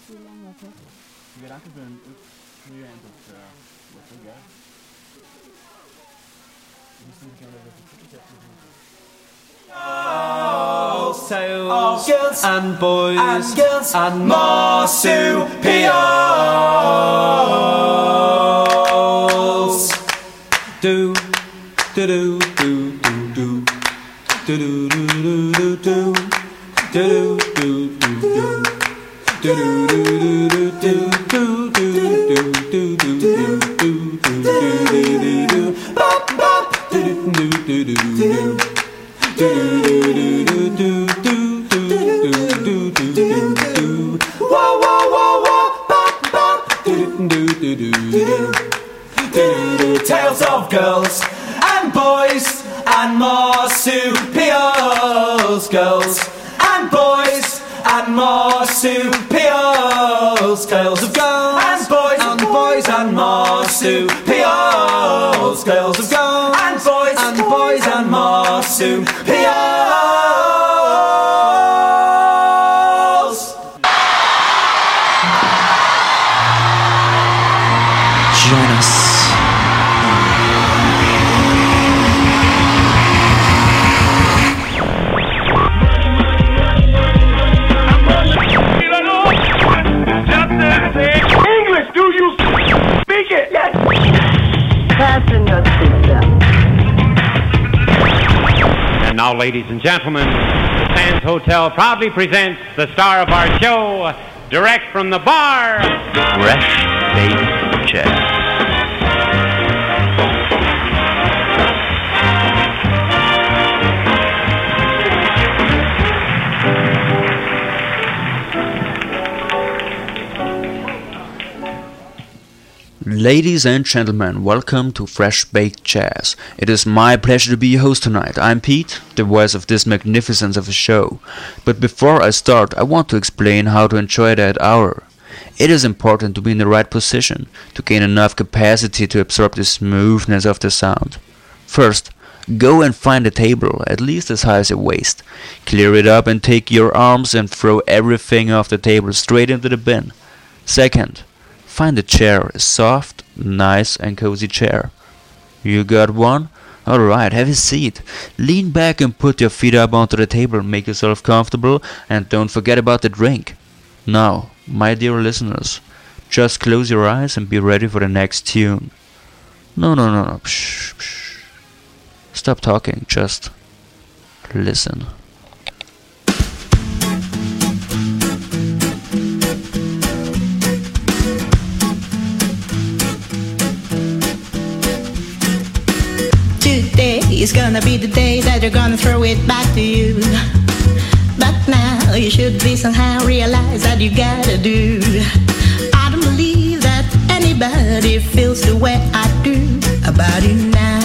lang, okay? Gedanken für einen Frühend und was so, gell? Girls and boys and marsupials. Do do do do do do do do do do do do Tales of girls and boys and marsupials. Girls and boys and marsupials. Tales of girls and boys and marsupials. Tales of girls and boys and marsupials. Join us. English, do you speak it? Yes. Fasten your seatbelt. And now, ladies and gentlemen, the Sands Hotel proudly presents the star of our show, direct from the bar, Fresh Baked Chess. Ladies and gentlemen, welcome to Fresh Baked Jazz. It is my pleasure to be your host tonight. I'm Pete, the voice of this magnificence of a show. But before I start, I want to explain how to enjoy that hour. It is important to be in the right position, to gain enough capacity to absorb the smoothness of the sound. First, go and find a table, at least as high as your waist. Clear it up and take your arms and throw everything off the table straight into the bin. Second, find a chair, a soft, nice and cozy chair. You got one? Alright, have a seat. Lean back and put your feet up onto the table, make yourself comfortable, and don't forget about the drink. Now, my dear listeners, just close your eyes and be ready for the next tune. No. Psh, psh. Stop talking, just listen. Today is gonna be the day that you're gonna throw it back to you. But now you should be somehow realize that you gotta do. I don't believe that anybody feels the way I do about you now.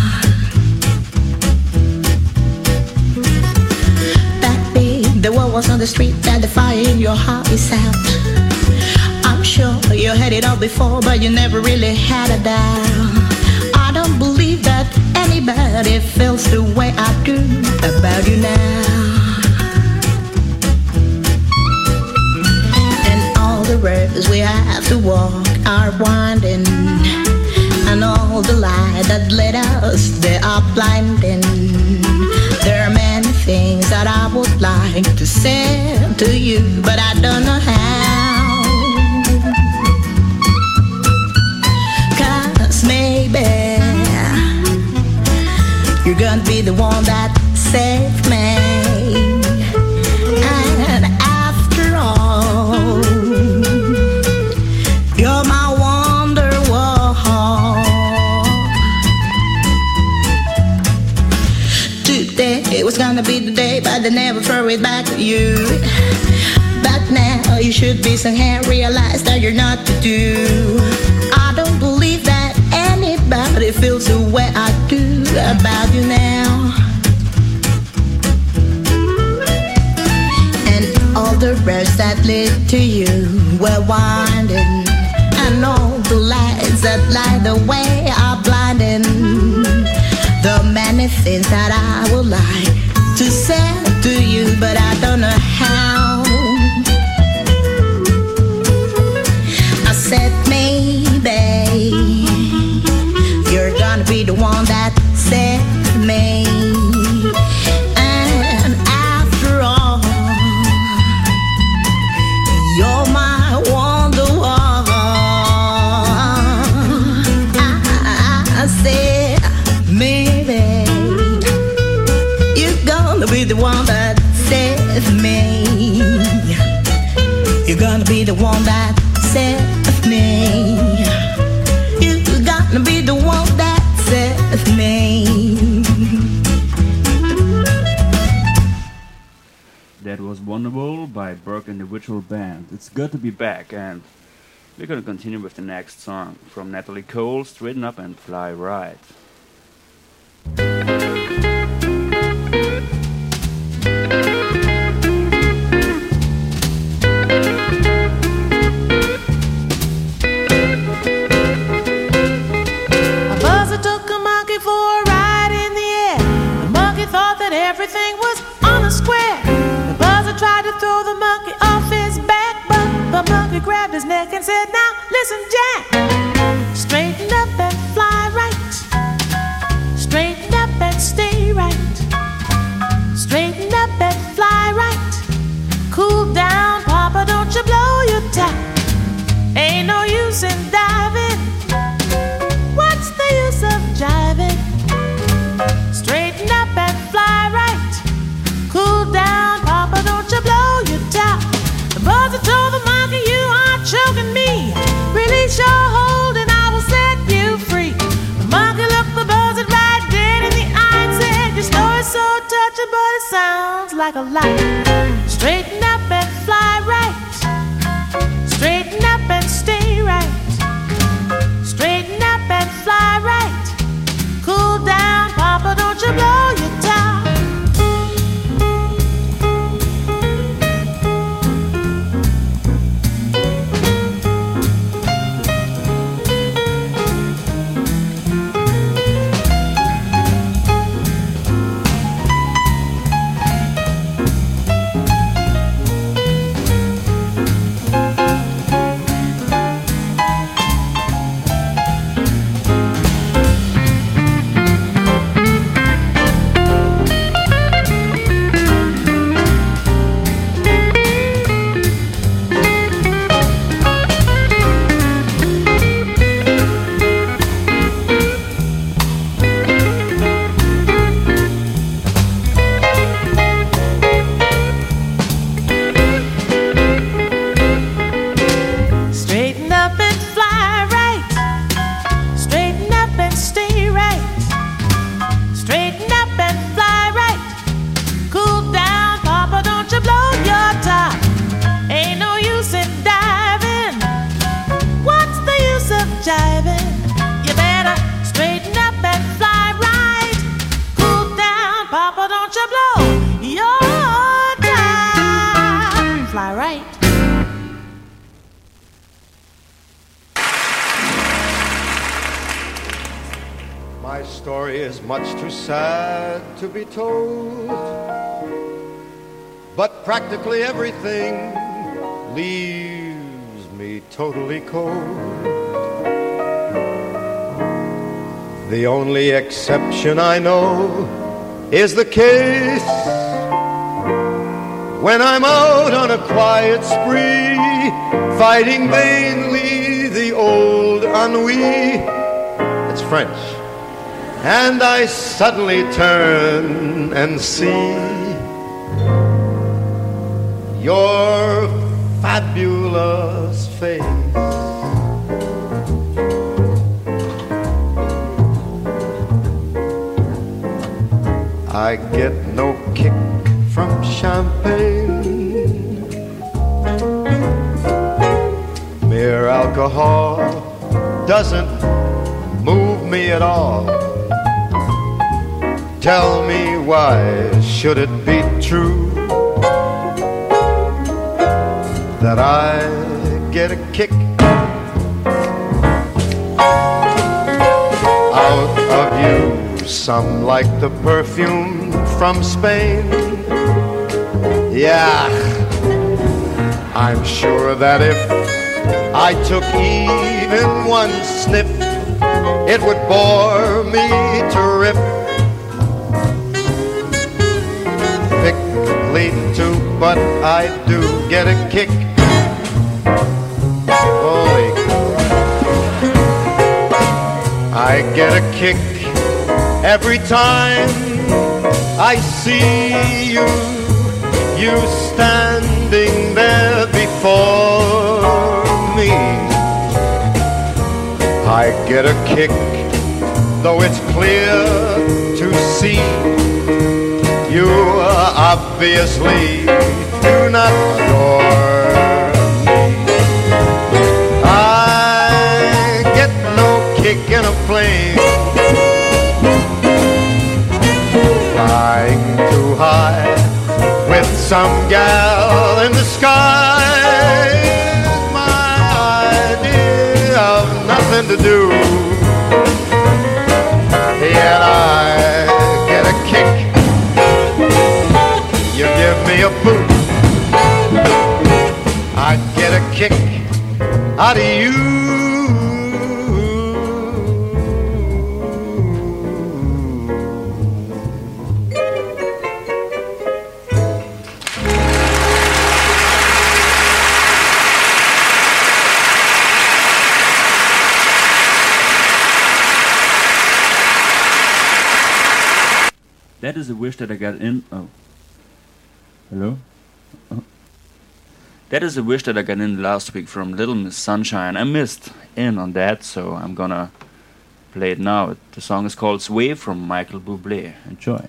That day the war was on the street, that the fire in your heart is out. I'm sure you had it all before, but you never really had a doubt. I don't believe that anybody feels the way I do about you now. And all the roads we have to walk are winding, and all the light that led us, they are blinding. There are many things that I would like to say to you, but I don't know how. 'Cause maybe you're gonna be the one that saved me. And after all, you're my wonderwall. Today was gonna be the day, but they never throw it back to you. But now you should be somehow realize that you're not to do. I don't believe that anybody feels the way I do about you now. And all the roads that lead to you were winding, and all the lights that light the way are blinding. The many things that I would like to say to you, but I don't know how. me. You're gonna be the one that saves me. You're gonna be the one that saves me. That was Wonderwall by Burke Individual Band. It's good to be back, and we're gonna continue with the next song from Natalie Cole, Straighten Up and Fly Right. A buzzer took a monkey for a ride in the air. The monkey thought that everything was on a square. The buzzer tried to throw the monkey off his back, but the monkey grabbed his neck and said, "Now listen, Jack, straighten up and fly right. Straighten up and stay right. Straighten up and fly right. Cool down, Papa, don't you blow your top. Ain't no use in diving. What's the use of jiving? Straighten up and fly right. Cool down, Papa, don't you blow your top." The buzzer told the monkey, "You are choking me. Release your hold and I will set you free." The monkey looked the buzzard right dead in the eye and said, "Your story's so touching, but it sounds like a lie. Straighten up and fly right. Straighten up and stay right. Straighten up and fly right. Cool down, Papa, don't you blow your top." Straighten up and fly right. Straighten up and stay right. Straighten up and fly right. Cool down, Papa, don't you blow your top. Ain't no use in diving. What's the use of jiving? You better straighten up and fly right. Cool down, Papa, don't you blow your top. Fly right. My story is much too sad to be told, but practically everything leaves me totally cold. The only exception I know is the case when I'm out on a quiet spree, fighting vainly the old ennui. It's French. And I suddenly turn and see your fabulous face. I get no kick from champagne. Mere alcohol doesn't move me at all. Tell me, why should it be true that I get a kick out of you? Some like the perfume from Spain. Yeah, I'm sure that if I took even one sniff, it would bore me to rip. Too, but I do get a kick. Holy, I get a kick every time I see you you standing there before me. I get a kick, though it's clear to see you obviously do not adore me. I get no kick in a plane flying too high with some gal in the sky. Is my idea of nothing to do. Yet I get a kick. You give me a boot, I get a kick out of you. That is a wish that I got in. Oh. Hello? Oh. That is a wish that I got in last week from Little Miss Sunshine. I missed in on that, so I'm gonna play it now. The song is called Sway from Michael Bublé. Enjoy.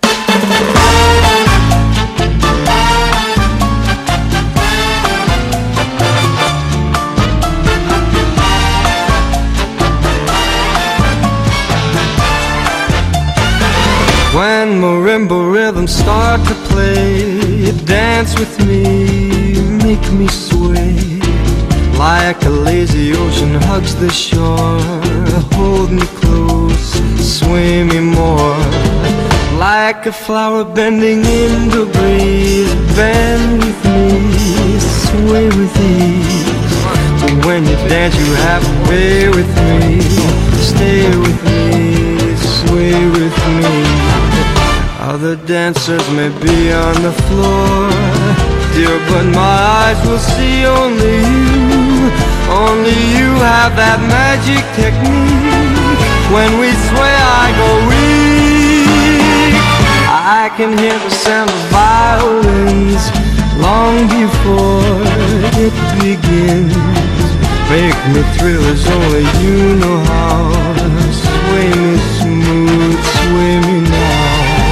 When marimba rhythms start to play, dance with me, make me sway. Like a lazy ocean hugs the shore, hold me close, sway me more. Like a flower bending in the breeze, bend with me, sway with ease. But when you dance you have a way with me, stay with me, sway with me. Other dancers may be on the floor, dear, but my eyes will see only you. Only you have that magic technique. When we sway I go weak. I can hear the sound of violins long before it begins. Make me thrill as only you know how. Sway me smooth, sway me now.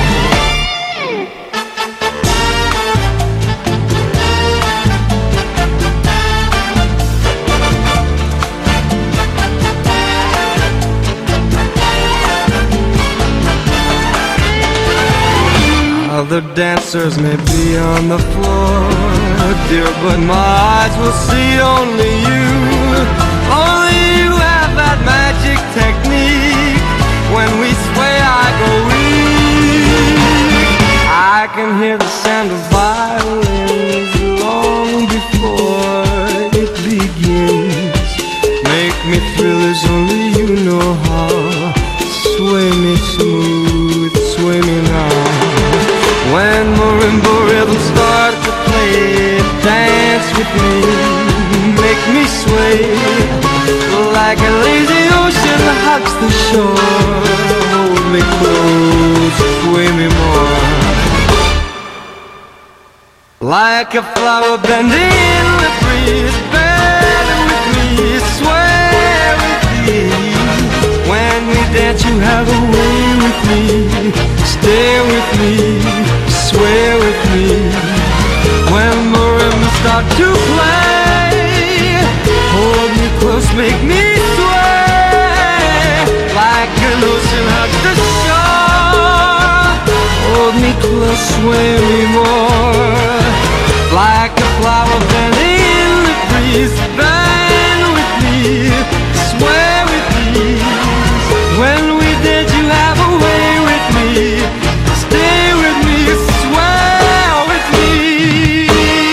Other dancers may be on the floor, dear, but my eyes will see only you. Only you have that magic technique. When we sway I go weak. I can hear the sound of violins long before it begins. Make me thrill as only you know how. Sway me smooth, sway me now. When marimba rhythms start to play, dance with me, make me sway. Like a lazy ocean hugs the shore, hold me close, sway me more. Like a flower bending in the breeze, bend with me, sway with me. When we dance you have a way with me, stay with me, sway with me. When marimbas start to play, hold me close, make me sway. Like an ocean hugs the shore, hold me close, sway me more. Like a flower bending in the breeze, bend with me, sway with me. When we did you have a way with me, stay with me, sway with me.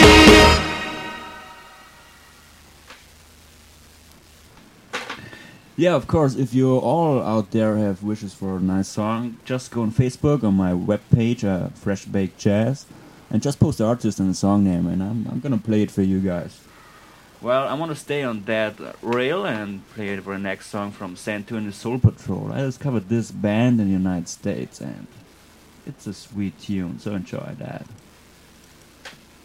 Yeah, of course, if you all out there have wishes for a nice song, just go on Facebook on my webpage, Fresh Baked Jazz, and just post the artist and the song name, and I'm gonna play it for you guys. Well, I want to stay on that rail and play it for the next song from Santu and the Soul Patrol. I discovered this band in the United States, and it's a sweet tune, so enjoy that.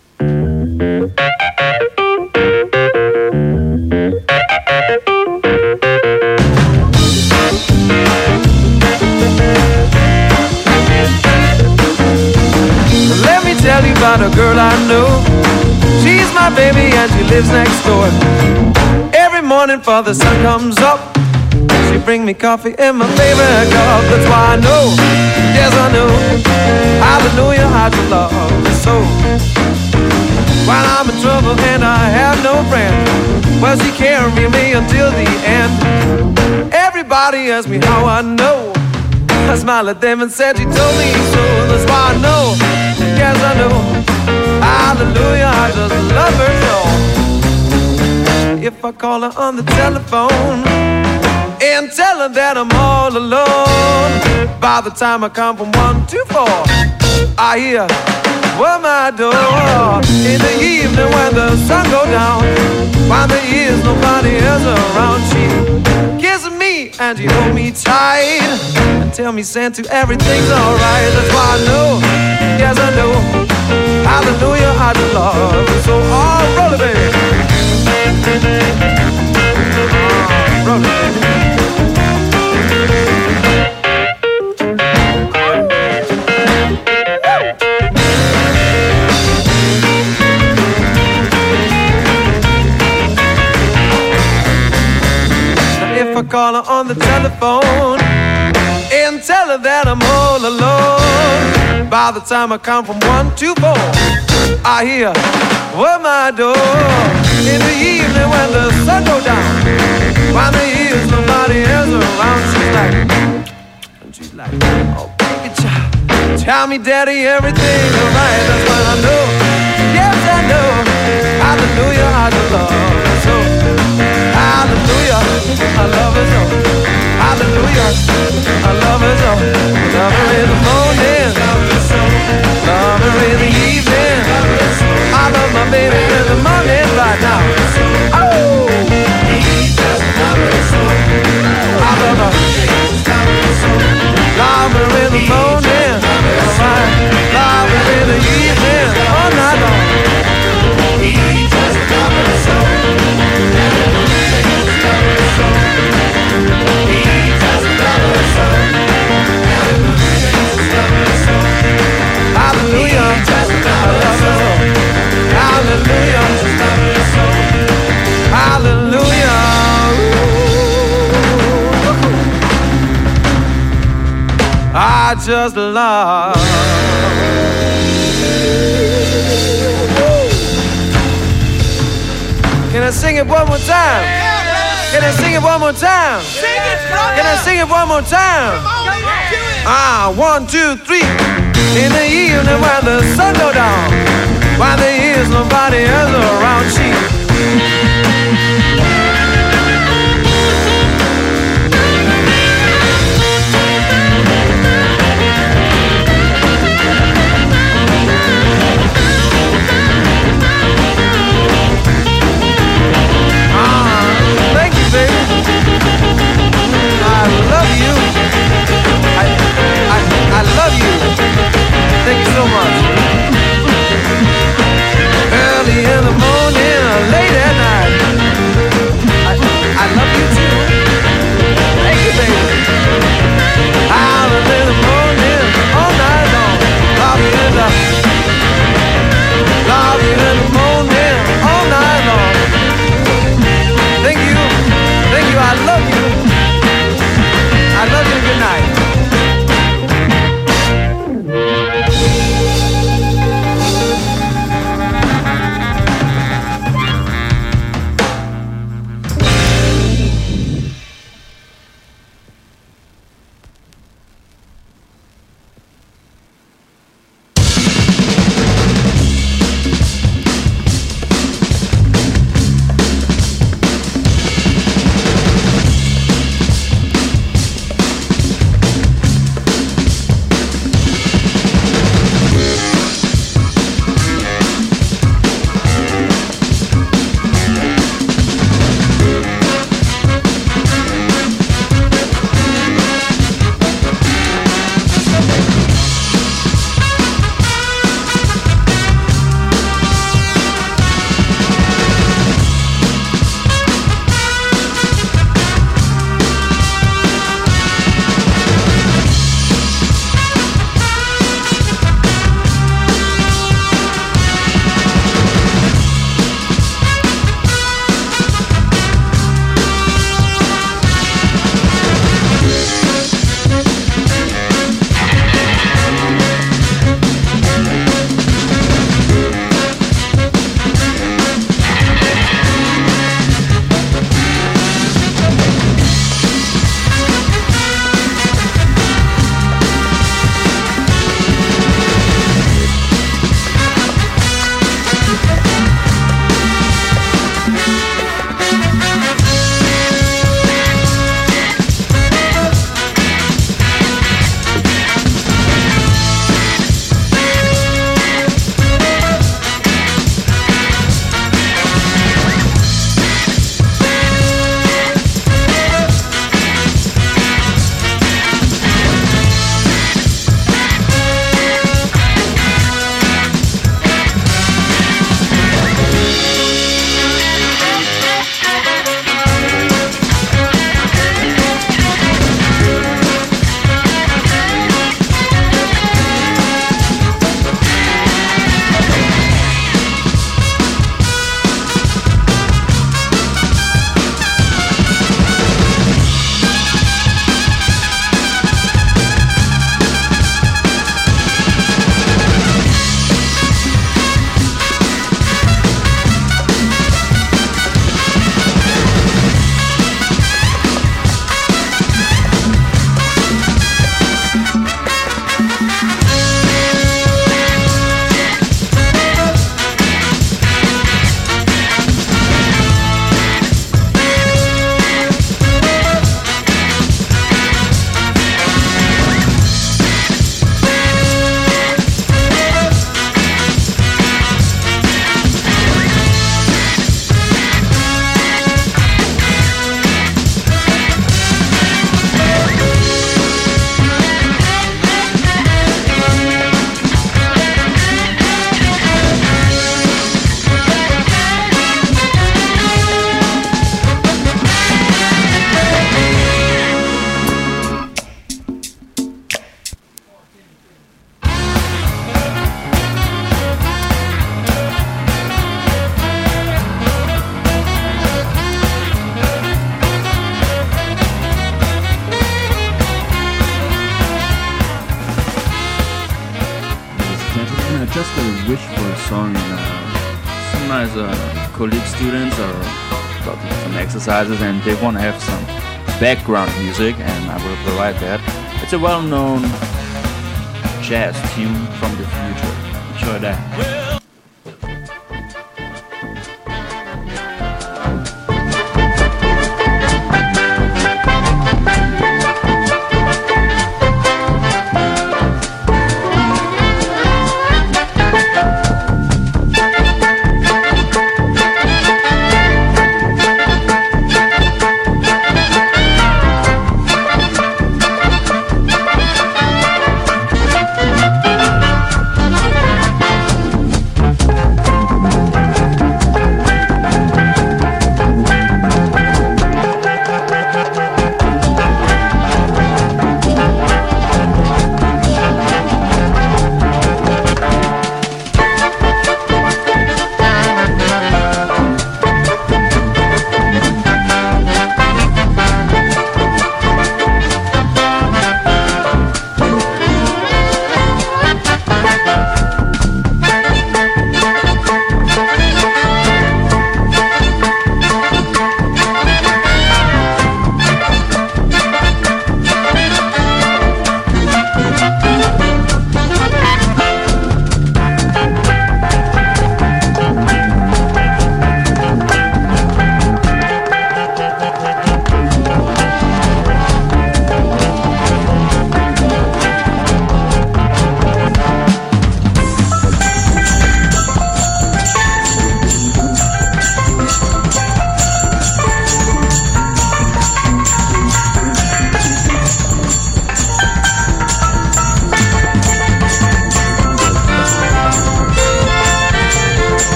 baby and she lives next door. Every morning before the sun comes up, she bring me coffee in my favorite cup. That's why I know, yes I know, hallelujah, how to love me so. When I'm in trouble and I have no friend, well, she carried me until the end. Everybody asks me how I know. I smiled at them and said she told me so. That's why I know, yes I know, hallelujah, I just love her so. If I call her on the telephone and tell her that I'm all alone, by the time I come from 1 to 4, I hear my door. In the evening when the sun goes down, while there is nobody else around, she kisses me and she hold me tight and tell me, Santa, everything's alright. That's why I know, yes I know, hallelujah, I just love her so. Oh, roll it, baby. Oh, roll it, baby. I call her on the telephone and tell her that I'm all alone. By the time I count from 1 to 4, I hear my door. In the evening when the sun goes down, while there is nobody else around, she's like, oh baby child, tell me daddy everything's alright. That's when I know, yes I know, hallelujah, I just love her so. Hallelujah, I love her so. Hallelujah, I love her so. Love her in the morning, love her in the evening. I love my baby in the morning right now. Oh, I love her. Love her in the morning, alright. Love her in the evening, all night long. Hallelujah, I love her so. Hallelujah, hallelujah. I just love. Can I sing it one more time? Can I sing it one more time? Can I sing it one more time? 1, 2, 3. In the evening when the sun goes down, while there is nobody else around, she thank you, baby. I love you. I love you. Thank you so much. Early in the morning, song, and some nice colleague students are got some exercises, and they want to have some background music, and I will provide that. It's a well-known jazz tune from the future. Enjoy that.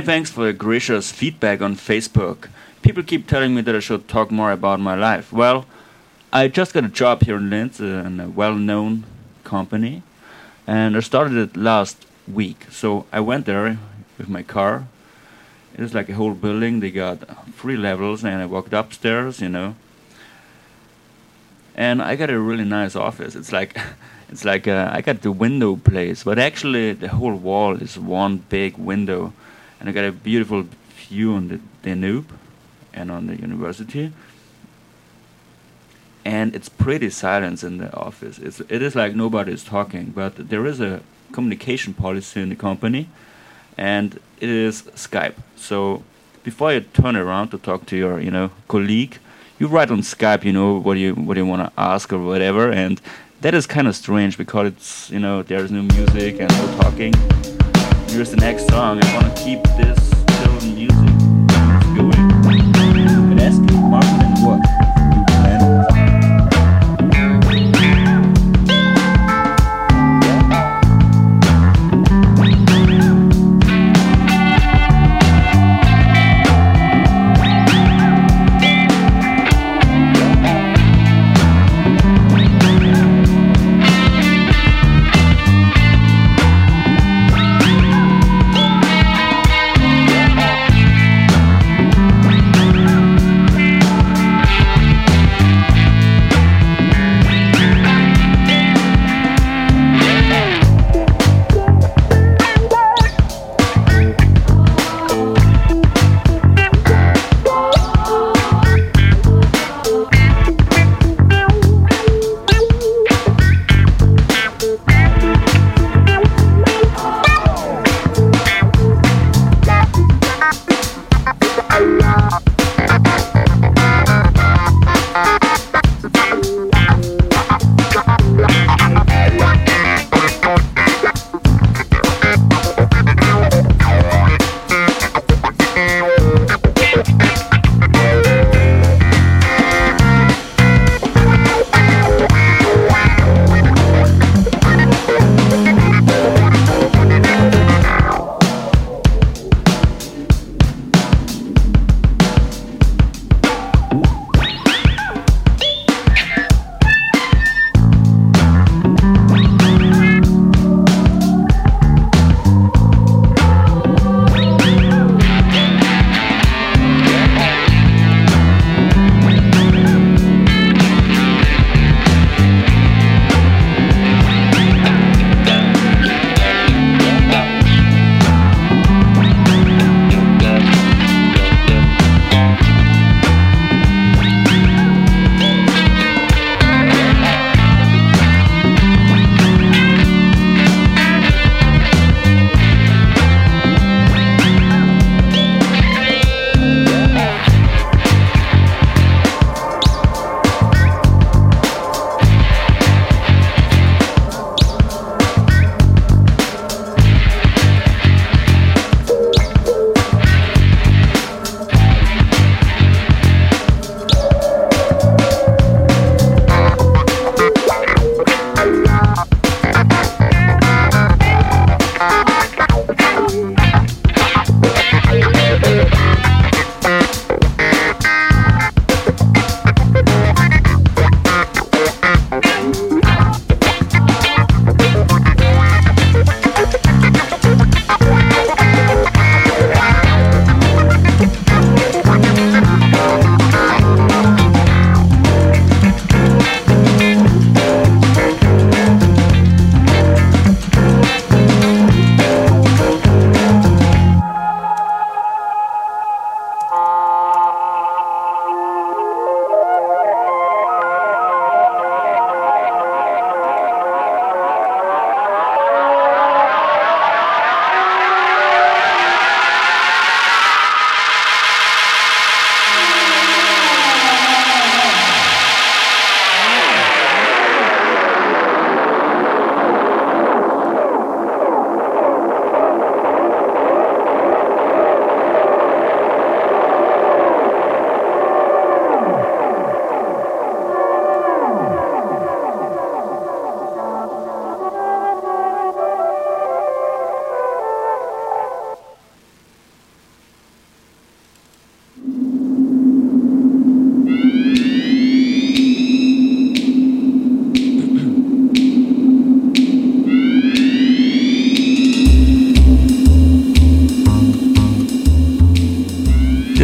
thanks for the gracious feedback on Facebook. People keep telling me that I should talk more about my life. Well, I just got a job here in Linz in a well-known company, and I started it last week. So I went there with my car. It is like a whole building. They got 3 levels, and I walked upstairs, and I got a really nice office. It's like I got the window place, but actually the whole wall is one big window, and I got a beautiful view on the Danube and on the university. And it's pretty silent in the office. It is like nobody is talking, but there is a communication policy in the company, and it is Skype. So before you turn around to talk to your colleague, you write on Skype what you want to ask or whatever, and that is kind of strange because it's there's no music and no talking. Here's the next song. I want to keep this still music going. And ask you, Martin, what you plan.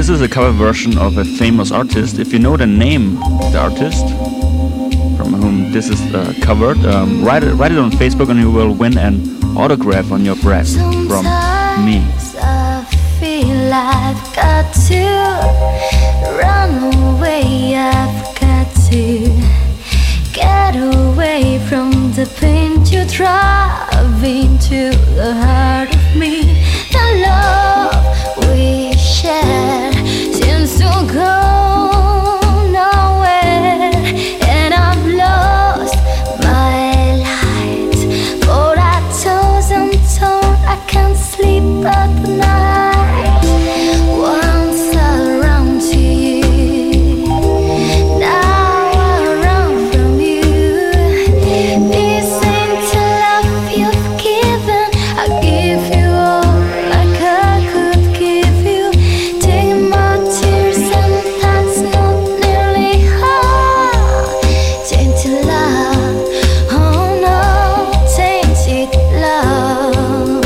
This is a cover version of a famous artist. If you know the name of the artist from whom this is covered, write it on Facebook and you will win an autograph on your breast from me. I feel I've got to run away, I've got to get away from the pain you drive into the heart of me. The love we shared seems to go nowhere, and I've lost my light. For I toss and torn, I can't sleep at night. Once I run to you, now I run from you. This ain't the love you've given. I give you all like I could give you. Take my tears and that's not nearly all. Tainted love, oh no, tainted love.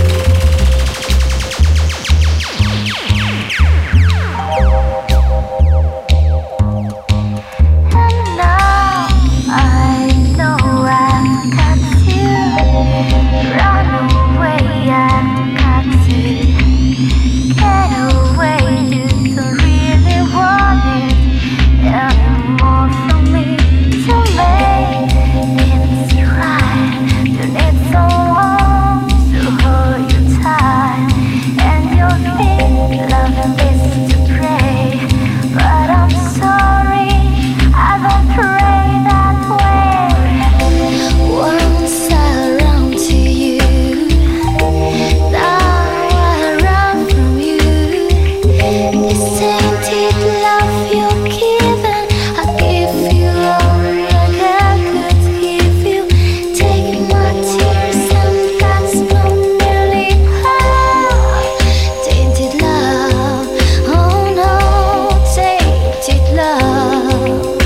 And now I know I've got to run away, I've got to get away. You don't really want it anymore from me. To make it right, you need someone to hold you tight, and you think loving is to pray, but I'm sorry, I don't pray that way. Once I run to you, now I run from you. This tainted love you're given, I give you all like I could give you. Take my tears and that's not nearly all. Tainted love, oh no, tainted love,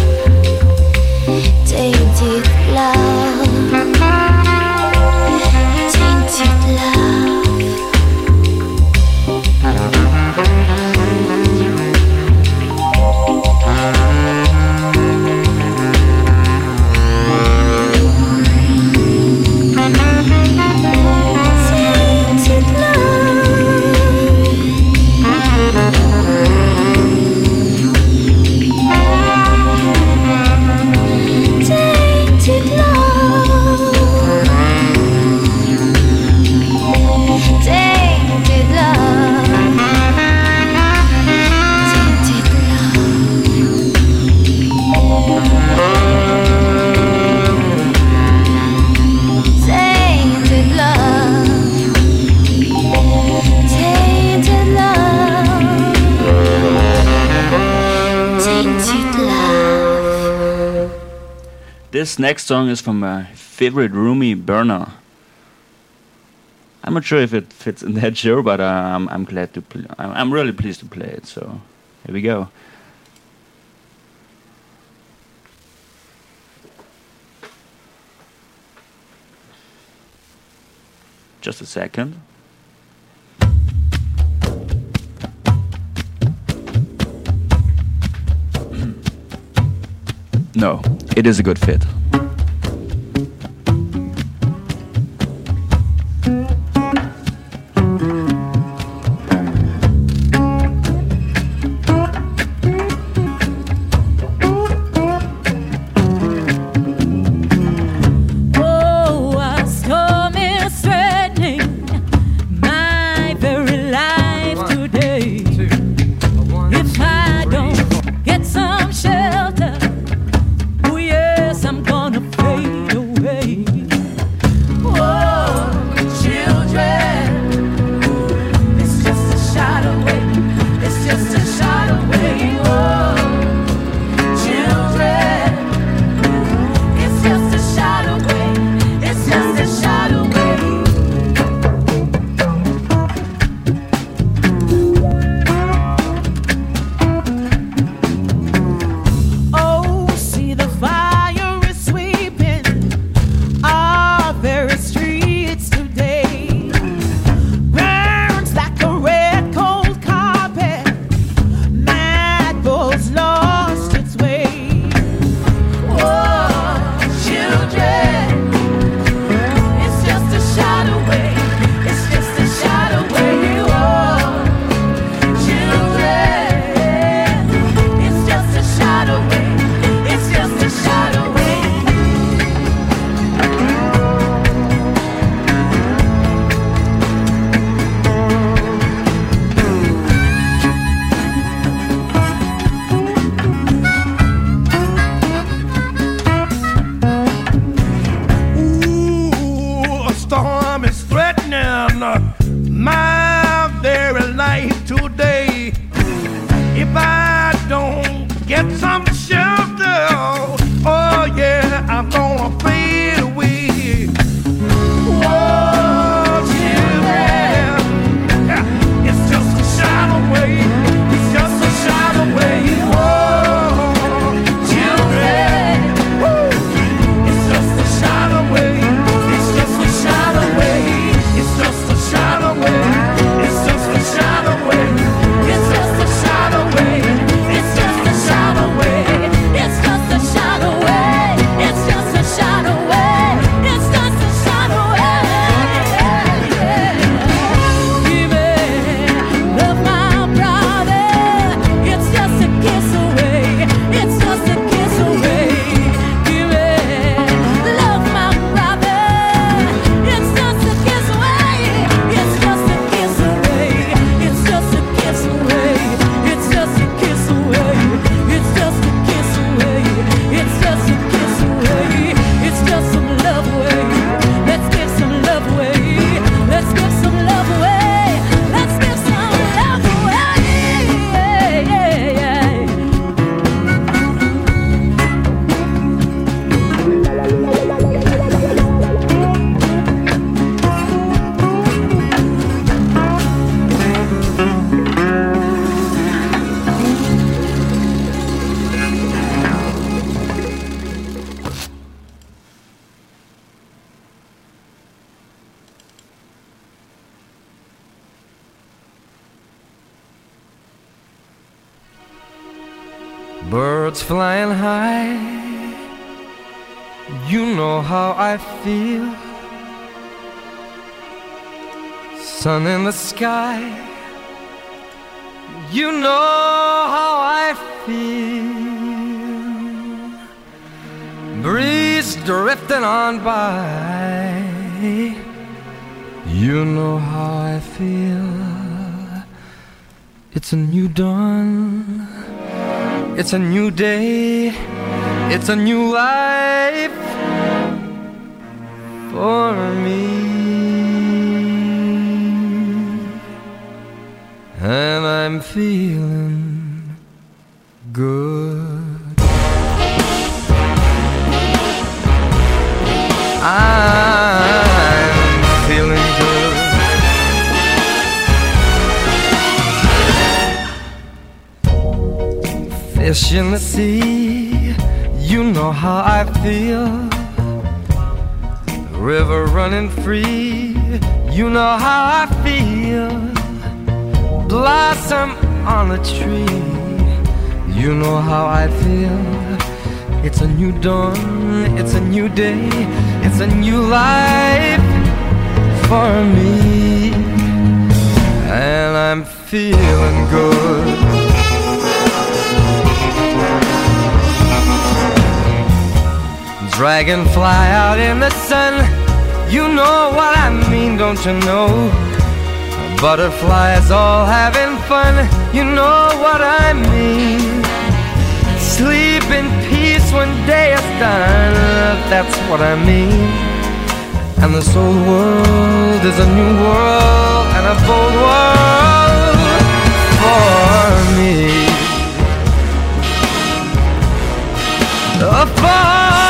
tainted love, tainted love. Tainted love, tainted love, tainted love, tainted love, tainted love, tainted love. This next song is from my favorite roomie, Berna. I'm not sure if it fits in that show, but I'm glad to play. I'm really pleased to play it. So here we go. Just a second. No, it is a good fit. Oh, a storm is threatening my very life today. If I don't get some shelter, oh yes, I'm going birds flying high. You know how I feel. Sun in the sky. You know how I feel. Breeze drifting on by. You know how I feel. It's a new dawn. It's a new day. It's a new life for me. And I'm feeling good. I'm feeling good. Fish in the sea, you know how I feel. River running free, you know how I feel. Blossom on a tree, you know how I feel. It's a new dawn, it's a new day, it's a new life for me. And I'm feeling good. Dragonfly out in the sun, you know what I mean, don't you know? Butterflies all having fun, you know what I mean. Sleep in peace when day is done, that's what I mean. And this old world is a new world and a bold world for me. For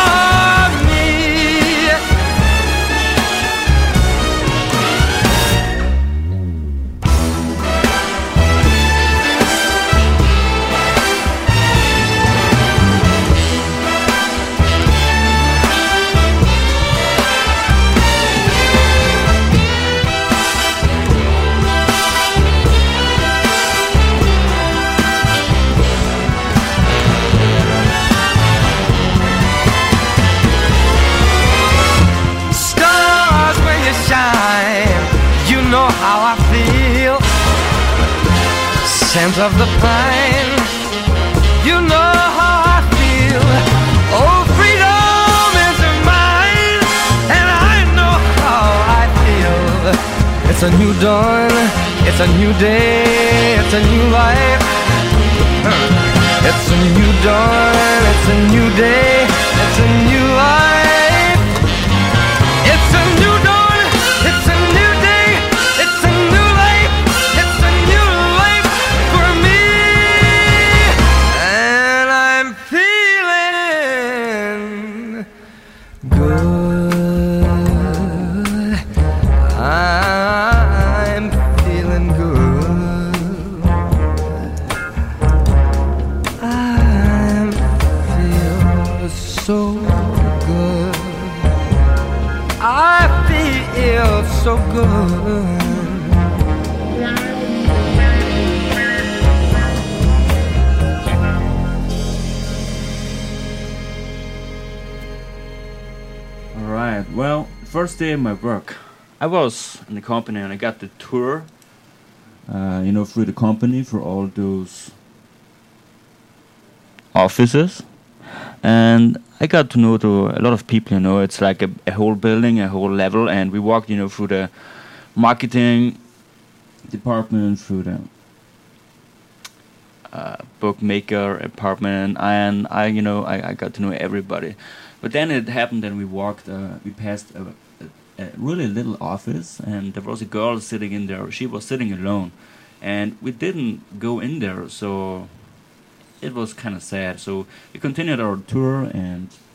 scent of the pine, you know how I feel. Oh, freedom is mine, and I know how I feel. It's a new dawn, it's a new day, it's a new life. It's a new dawn, it's a new day, it's a new life. It's a new dawn, it's a new day, it's a new life. It's a new life for me, and I'm feeling good. I'm feeling good. I feel so good. I feel so good. Alright, well, first day of my work, I was in the company and I got the tour, through the company for all those offices. And I got to know a lot of people, it's like a whole building, a whole level, and we walked, through the marketing department, through the bookmaker apartment, and I got to know everybody. But then it happened that we passed a really little office, and there was a girl sitting in there. She was sitting alone, and we didn't go in there, so it was kind of sad. So we continued our tour, and